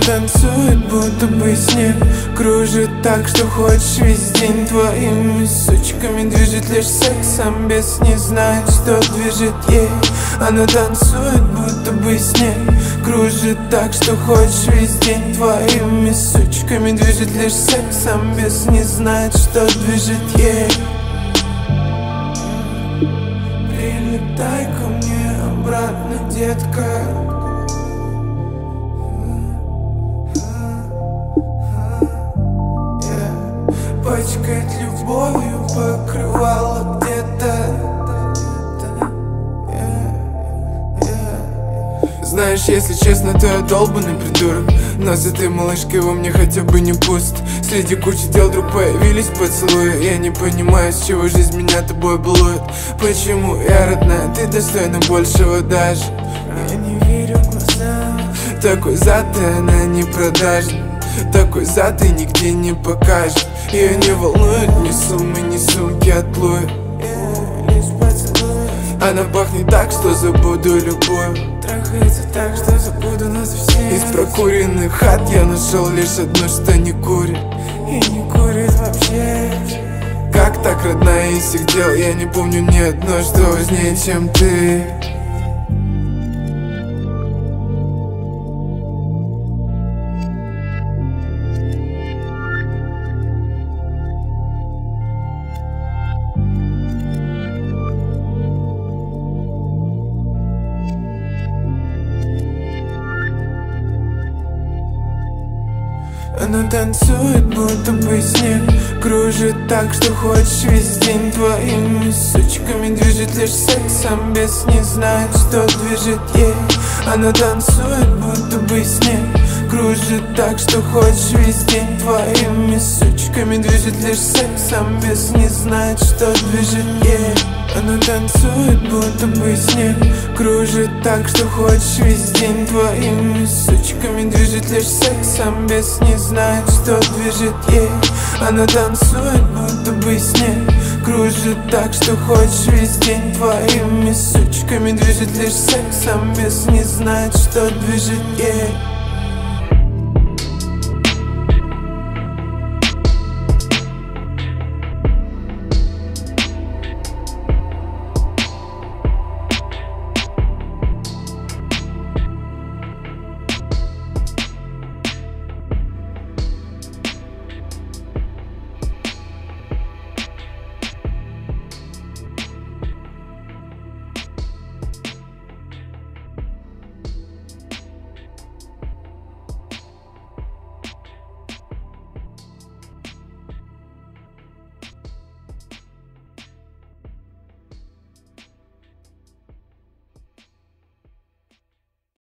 танцует, будто бы снег, кружит так, что хочешь весь день. Твоими сучками движет лишь сексом, без не знает, что движет ей. Она танцует, будто бы снег, кружит так, что хочешь весь день. Твоими сучками движет лишь сексом, без не знает, что движет ей. Прилетай ко мне обратно, детка. Пачкает любовью покрывало где-то. Знаешь, если честно, то я долбанный придурок, но с этой малышкой во мне хотя бы не пуст. Среди кучи дел вдруг появились поцелуи. Я не понимаю, с чего жизнь меня тобой балует. Почему я, родная, ты достойна большего даже. Я не верю глазам. Такой зад, и она не продажна. Такой зад и нигде не покажет. Ее не волнует ни суммы, ни сумки от Луи. Она пахнет так, что забуду любую. Трахается так, что забуду нас всех. Из прокуренных хат я нашел лишь одну, что не курит. И не курит вообще. Как так, родная, из всех дел я не помню ни одно, что важнее, чем ты. Она танцует, будто бы снег, кружит так, что хочешь весь день. Твоими сучками движет лишь сексом, без не знает, что движет ей. Она танцует, будто бы снег, кружит так, что хочешь весь день. Твоими сучками движет лишь сексом, без не знает, что движет ей. Она танцует, будто бы снег, кружит так, что хочешь весь день. Твоими сучками движет лишь сексом, без не знает, что движет ей. Она танцует, будто бы снег, кружит так, что хочешь весь день. Твоими сучками движет лишь сексом, без не знает, что движет ей.